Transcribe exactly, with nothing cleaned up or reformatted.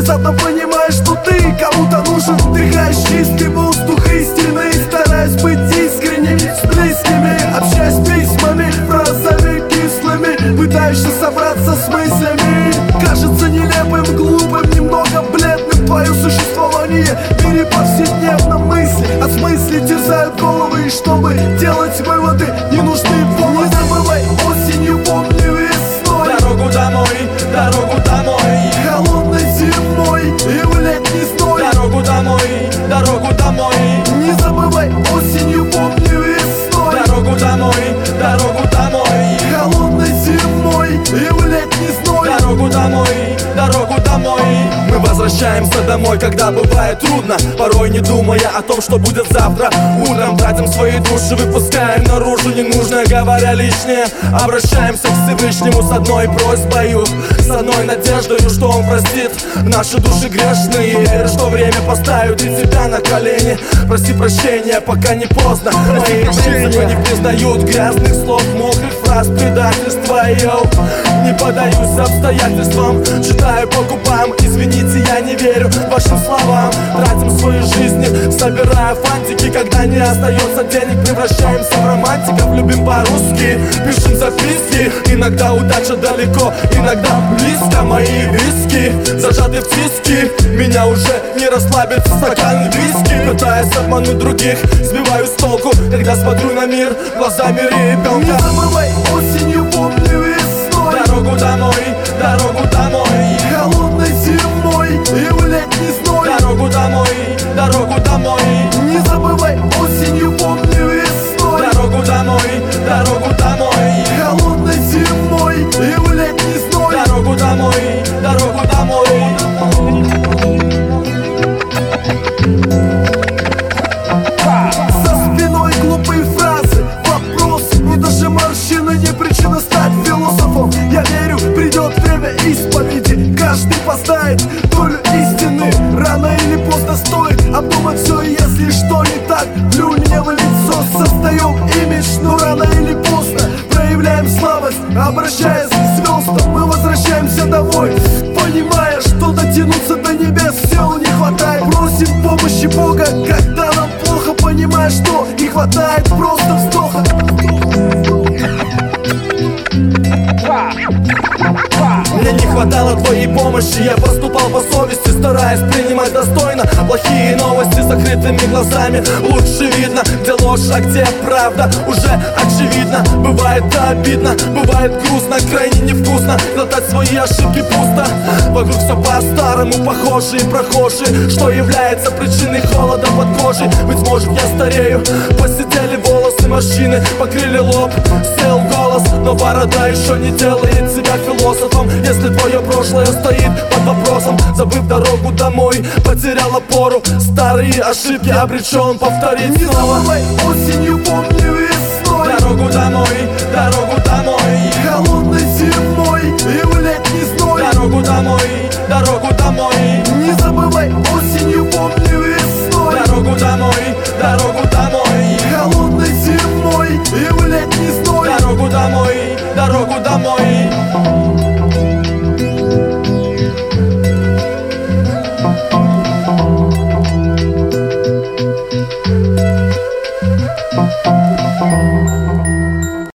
внезапно понимаешь, что ты кому-то нужен. Вдыхаешь чистый воздух истины, стараясь быть искренним с близкими, общаясь письмами, фразами кислыми, пытаешься собраться с мыслями. Кажется нелепым, глупым, немного бледным твое существование в мире повседневном мысли. От мыслей терзают головы, и чтобы делать выводы, не нужны поводы. Не забывай, осенью помню весной дорогу домой, дорогу домой, холодной зимой и в летний зной. дорогу домой, дорогу домой, Не забывай, осенью помню весной дорогу домой, дорогу домой, холодной зимой и в летний зной. дорогу домой, дорогу домой. Мы возвращаемся домой, когда бывает трудно, порой не думая о том, что будет завтра. Утром тратим свои души, выпускаем наружу ненужное, говоря лишнее. Обращаемся к Всевышнему с одной просьбою, с одной надеждой, что Он простит наши души грешные. Верю, что время поставит и тебя на колени. Проси прощения, пока не поздно. Мои принципы не признают грязных слов, мокрых фраз, предательства. Йоу, не поддаюсь обстоятельствам, читаю по губам. Извините, я не верю вашим словам. Тратим свои жизни, собирая фантики. Когда не остается денег, превращаемся в романтиков. Любим по-русски, пишем записки. Иногда удача далеко, иногда близко. Мои виски зажаты в тиски, меня уже не расслабит стакан виски. Пытаясь обмануть других, сбиваю с толку, когда смотрю на мир глазами ребенка. Не забывай, осенью помню весной Дорогу домой, дорогу домой, холодной зимой и в летний зной. дорогу домой, дорогу домой, Не забывай, осенью помню весной дорогу домой, дорогу домой, холодной зимой и в летний зной. дорогу домой, дорогу домой. За спиной глупые фразы, вопросы, и даже морщины не причина стать философом. Я верю, придет время исповеди, каждый познает долю истины. Рано или поздно стоит обдумать все, и если что не так, плюнь мне в лицо. Создаем имидж, но рано или поздно проявляем слабость, обращаясь к звездам. Мы возвращаемся домой, понимая, что дотянуться до небес сил не хватает. Просим помощи Бога, когда нам плохо, понимая, что не хватает просто вздоха. Мне не хватало твоей помощи, я поступал по совести, стараясь принимать достойно плохие новости закрытыми глазами. Лучше видно, где ложь, а где правда, уже очевидно. Бывает обидно, бывает грустно, крайне невкусно глотать свои ошибки пусто. Вокруг все по-старому, похожие прохожие, что является причиной холода под кожей. Быть может, я старею, посидели волосы, морщины покрыли лоб, сел голос, но борода еще не делает тебя философом. Если твое прошлое стоит под вопросом, забыв дорогу домой, потерял опору, старые ошибки обречен повторить Не снова. забывай, осенью помню весной Дорогу домой, дорогу домой,